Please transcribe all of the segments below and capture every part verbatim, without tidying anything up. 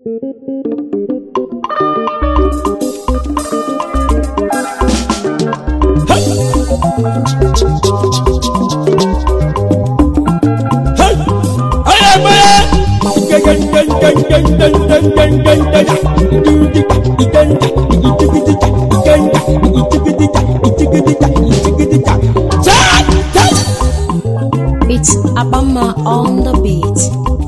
It's Abama on the beat.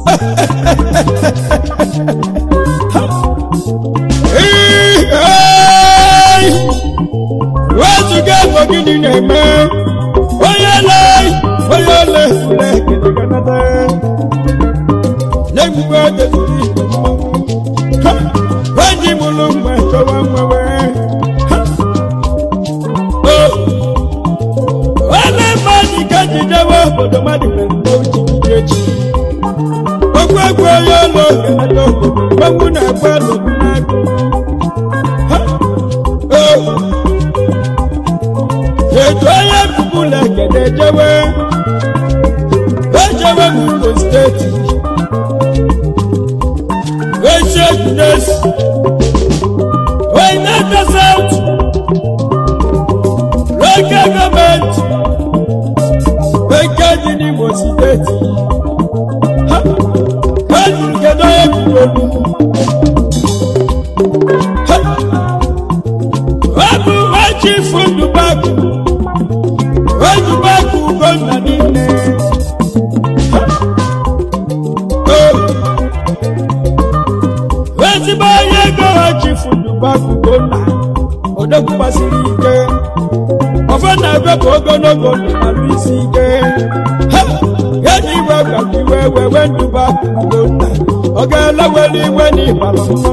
Hey, hey, what's you got for getting a man? Why you lie? Why you lie? Like it another. Let me go to the when you look my so I'm away. Oh, well, I'm money can't you never for the money and go to the Ogwagwa yo lo gelo bamuna kwalo nako oh ye toya kubula kedejewe ejewe mu state we check this we not the south local government we get in the state Wabu wachi fundu baku Wabu baku gona nine Wazi baye go wachi fundu baku gona Odoku basirike Ofana webo gono gono maluisike Yadi waka kiwewe wendu baku gona Ogala weli weni balomo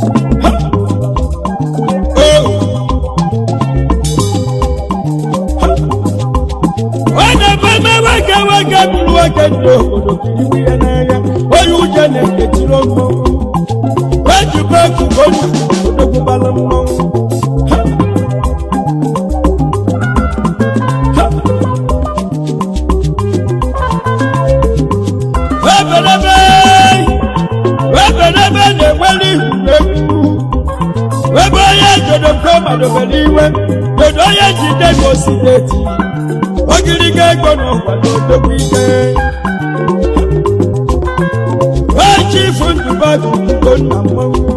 Wana bama waka waka bulu waka ndo Odo kiriwi enaya Oyu jene etiromo Waju baku gona Odo kubalomo Webelebe Webelebe ne weli huleku Weboye jodo koma do beliwe Jodo ye jide mosideti Ogirige gono wado dokwike Wachi fundu bagu gona mwangu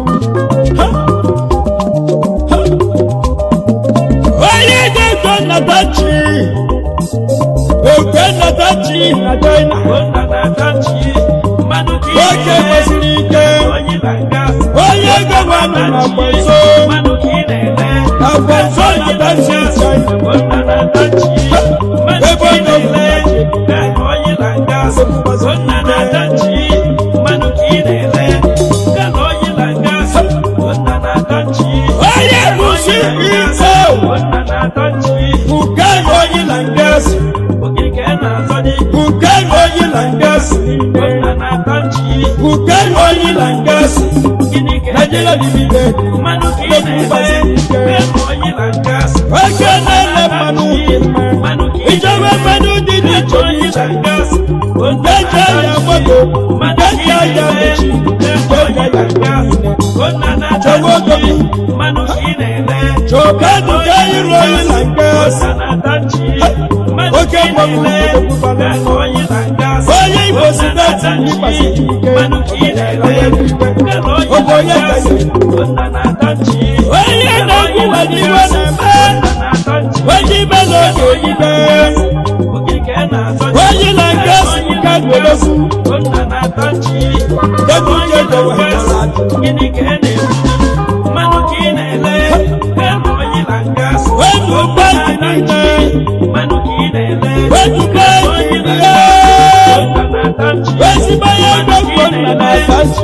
Oye de gona tachi Ogena tachi na doina Gona na tachi Oke masirike Oye gwana na kwenso Na kwenso na tachi Gona na tachi Ebo no mwache Oye langa Gona na tachi Manukidele Oye langa Gona na tachi Oye musibiko Gona na tachi Ukai oye langa Ukai oye langa Gona na tachi Ukai oye langa Najela libide Manukidele Oye langa Wakanele manukidele Ijawe manu didi choni changas Undeja ya moto Undeja ya mechi Undeja ya mine Chogo gomi Choga duka iro ilangas Oke moku kudoku balamo Oye ibo sidati ni pasikike Oye libe Oye gaye Oye nagu wadi waneme Oye belo yoyibe Oye langas Kagolosu Gagu jedo wahasadu Wenu bagi nine Wenu bagi nine Wesi baya Kona na tachi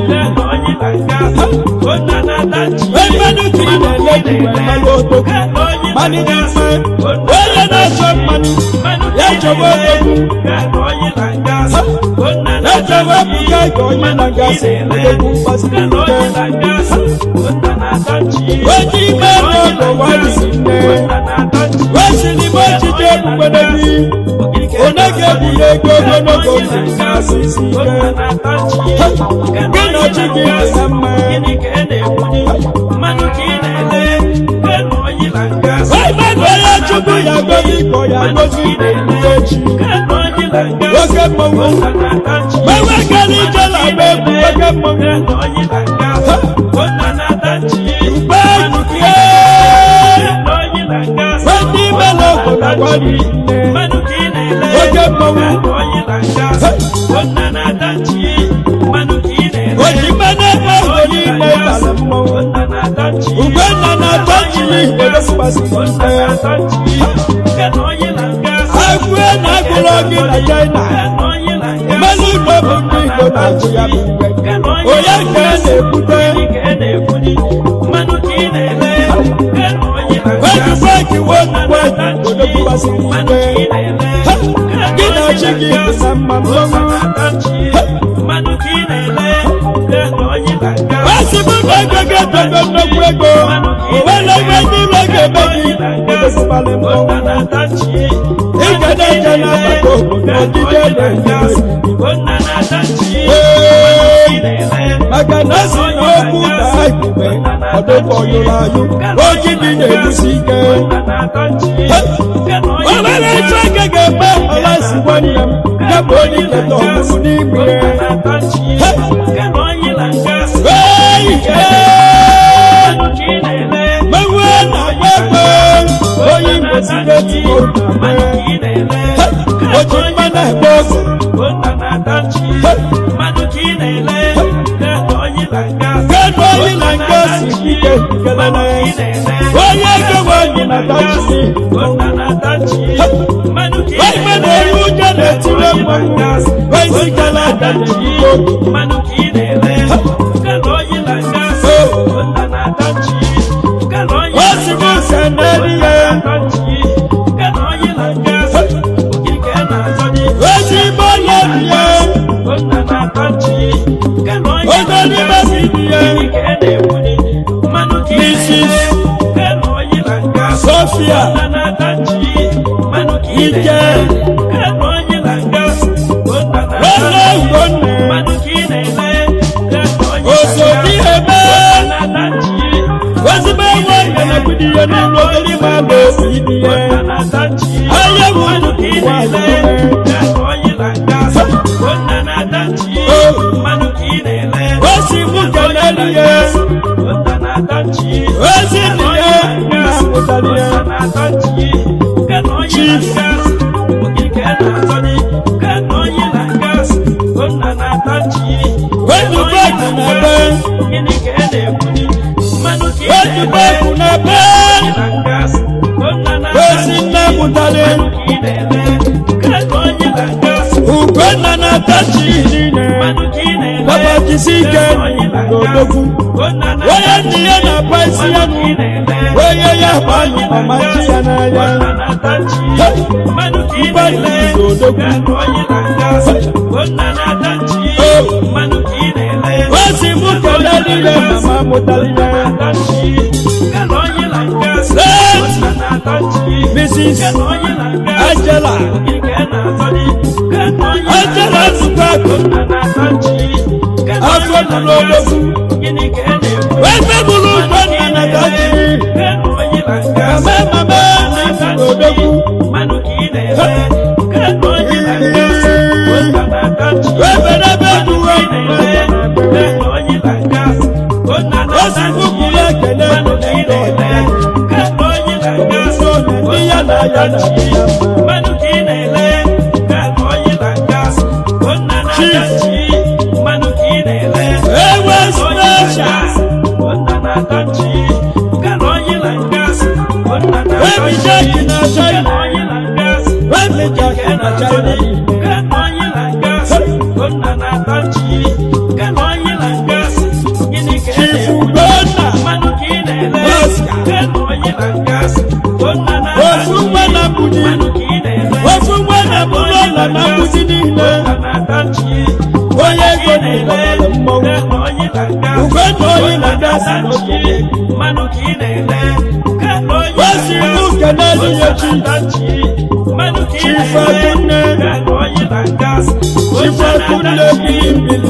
Wenu kine ledu Maloto Mani nime Oye na chok mani Yacho wodoku Yacho woku Yacho oye langas Odoku pasikike Weji meno do wali sine Wesi ni mochi jebu kwenebi Onege biye gogo no gogo Nasisike Kino chiki kama gozi echi oke mmanwụ gbanwe gara ije na agba egwu oke mmanwụ mgbe ejukie ndị mele obodo gwari oke mmanwụ oji mmanụ ebe ahụ niile tara mmanwụ ugbe nna na-atọ jiri eresipasị agwụ na agụrụ gị na China mmanụ igbo bụ ndị igbo na-achị ya bụ onye nke na-ebute ejikwa ejiwo n'ugbo odokwasịrị ike gị na chi gị dị na mma mmanwụ Wasibu ego ga dogo nnukwu ego wele ebe ndị ime ga-eme gị edokwubali mmanwụ ike na-eje n'agbata obodo ọdịje na-eje maka na si na okwu daa igbe ọdụkọ yụrụ ayụ oji dị na-egusi ike obere etu eke ga-eme ọla si nwanne m ya bụ onye iketa ọmụmụ n'ime mewe na-agba egbe onye imezideti oji mmanụ egbe oge kedu onye na nke si ike kelele onye ego nwanyi na tachi onye na-eru ụjọ na-etire mmanwụ onye sikala aka na-eyigo osibu se n'eri ya ezigbo n'eri ya ogo n'ime bibi ya Missus Sophia Ike Rolo Ugonne Osodi Ebe Ozigbo enwe na-ekwudi ihe n'ụlọ obere ime agba obi ihe ahịa bụ nnukwu ụwa osi mụ kelelu ya ozi dị ya na-amụtara ya Chief Ojubekwu na-ebe Ojubekwu na-ebe ozi nne mụtara Ugonna na-atachi niile babajisi ike n'odogwu onye ndị ya na-akpa isi ya nụ onye ya gbanụ ọmachi ya n'anya mgbanyị n'odogwu ozi mụ kelere ya mama mụtara ya Missus Angela Angela Zukako afọ nụrụ odogwu ebe bụrụ ụgbọ nna na tachi kame mame n'ifuru odogwu ebe n'ebe duwe ozigbo kwuru ekele n'ụlọ ndị ya na ya na Chief Ewe Special Wemi Jackie na China Wemi Jackie na China Chief Ugonna Ofu mwana budi Ofu mwana bulo na budi niile onye ego na-ele mmọnwụ Ugonna onye na-agasi n'obodo wasibu kelelu ya chi Chief Akunne Chief Akunne bilimbili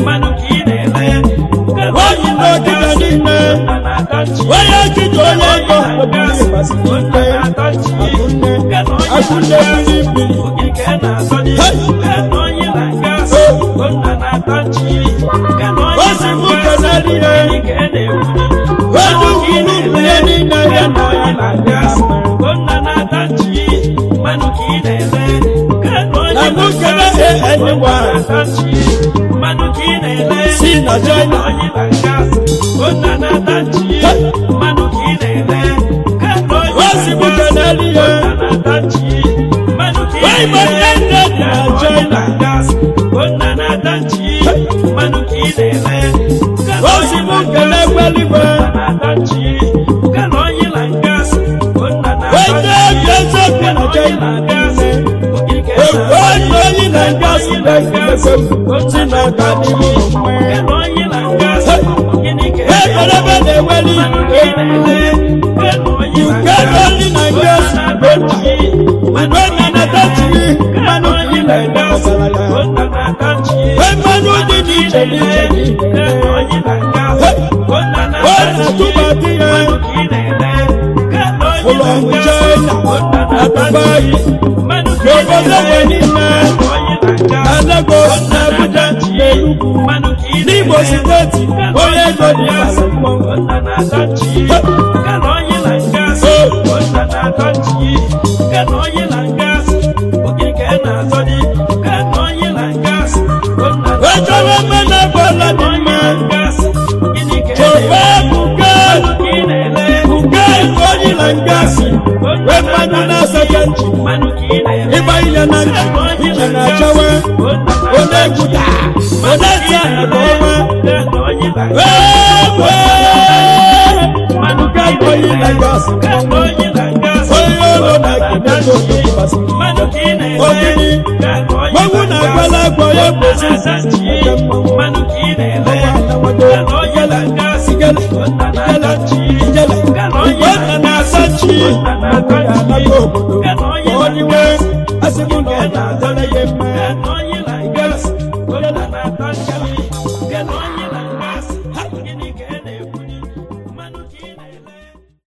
onye n'ogige niile onye kiji onye ego obiri basiri ike Akunne na bili bili osi mu kanali ye odu kulu ye ni na ye na ye na na mu kana ye anywa si na joina osi mu kanali ye wai ma ende na joina osi mu kana kwaliwe wende yeso kana joina ewo yi na gas na kese ti na kani mu e kere be de weli you get only na gas when na touch me manu ki na gas when manu di di di di when na tu ba di olongu china atabai yogo le ni na alago na buja elugu nibo siteti oye go di asemo Ojole mena bola ni ma Joba buga buga oyi langasi we manu na sakanchi iba ile na ije na chawe one kuta one sana bowa we manu ka oyi langasi oyo lo na kineto basi ogini wewu na gbala gboye bosi manu kine le oyi langasi gele gele gele na sachi na ko ya na go oniwe asimu no na